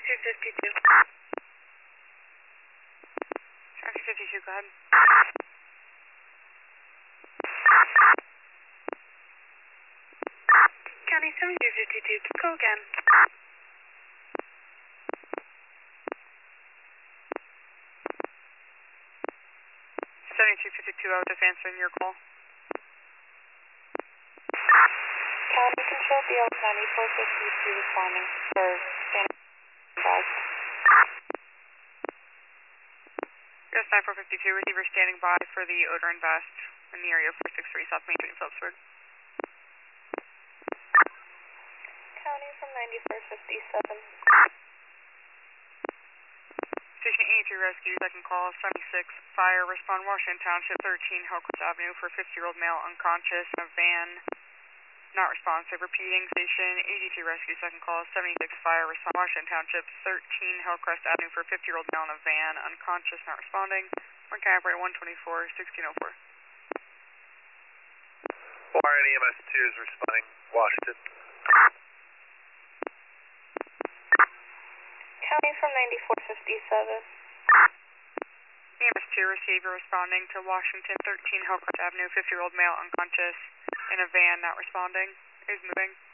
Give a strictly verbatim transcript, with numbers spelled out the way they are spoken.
seventy-two fifty-two. seventy-two fifty-two, go ahead. County seventy-two fifty-two, go again. seventy-two fifty-two, I was just answering your call. County Control, B L ninety-four fifty-two responding for standing by. Yes, nine four fifty-two, receiver standing by for the odor and vest in the area four six three South Main Street, Phillipsburg. County from ninety-four fifty-seven. Station eighty-three Rescue, second call, seventy-six, fire, respond Washington Township, thirteen Hillcrest Avenue for fifty-year-old male unconscious in a van, not responsive. Repeating, Station eighty-three Rescue, second call, seventy-six, fire, respond Washington Township, thirteen Hillcrest Avenue for fifty-year-old male in a van, unconscious, not responding. One cab rate one twenty-four, sixteen oh four. Warren E M S two is responding, Washington. County from ninety-four fifty-seven. E M S two receiver responding to Washington, thirteen Hillcrest Avenue, fifty-year-old male unconscious in a van, not responding. Is moving.